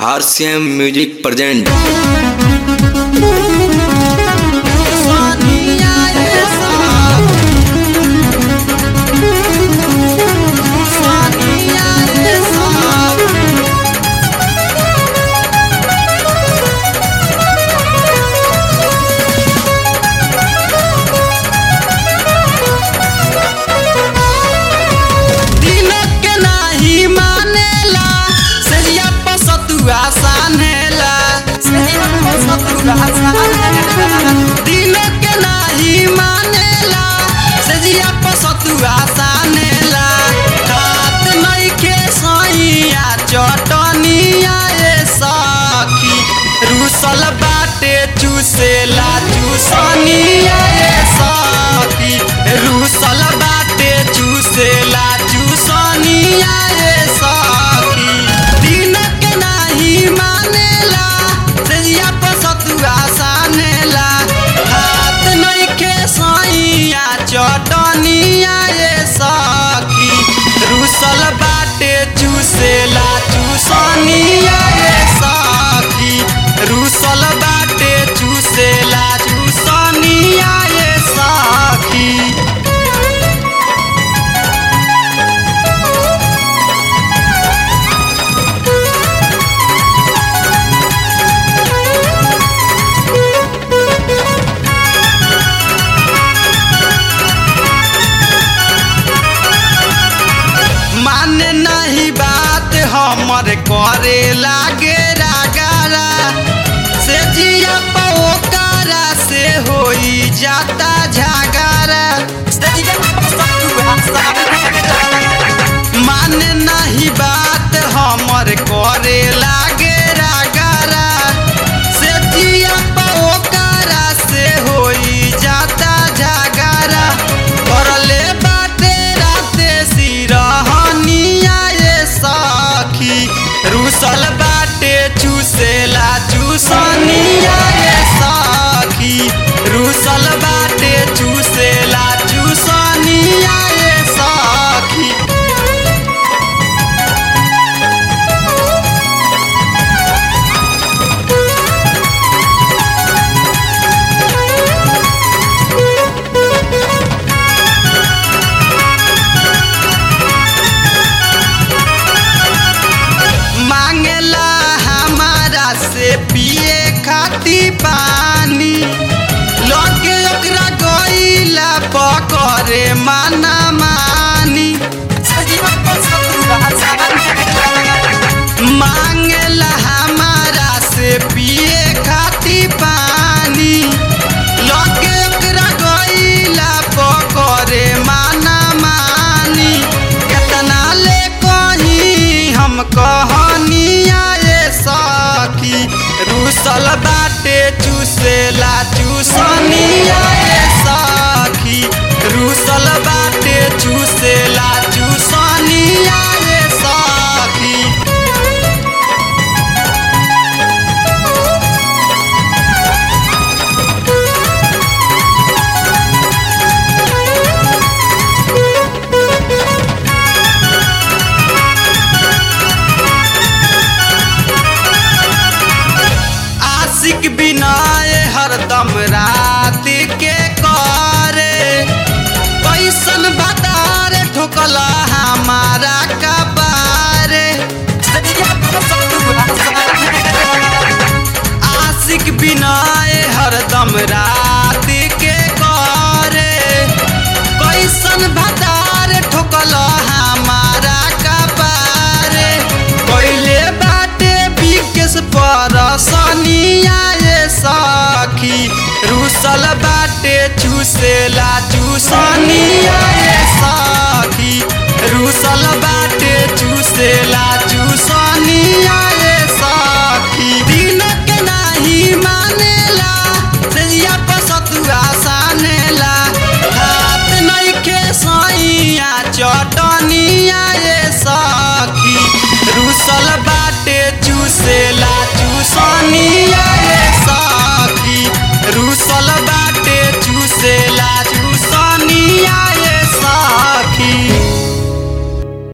RCM Music present दिल के नाही मानेला सजिया पसतुआ सानेला रात नहीं के सैया चटनिया ए सखी रूसल बाटे चूसेला चूसनिया ए सखी रूसल बाटे चूसेला चूसनिया ए सखी दिल के नाही मानेला सजिया पसतुआ सानेला हाथ नहीं के सैया चटनिया ए सखी रूसल बाटे चूसेला चूसनिया ए सखी रूसल बाटे चूसेला चूसनिया ए सखी माने नहीं बात हमर करे लागे रागारा से जिया पोकारा से होई जाता झगारा माने नहीं बात हमर करे लागे रागारा से जिया पोकारा से होई जाता झगारा करले बाटे राते सिरहनिया ए सखी रूसल बाटे चूसेला चूसनिया ए सखी रूसल बाटे चूसेला चूसनिया ए सखी मांगेला हमारा से पिए खाती पानी लगे ओकरा गईला पकड़े माना मानी मांगेला हमारा से पिए खाती पानी लगे ओकरा गईला पकड़े माना मानी केतना ले कहीं हम कहनिया ए सखी रूसल बाटे चूसेला चूसनिया ए सखी रूसल बाटे चूसेला चूसनिया ए सखी आशिक बिनाए हरदम रात के करे कैसन बतारे ठोकला हमारा कबारे आशिक बिनाए हरदम रात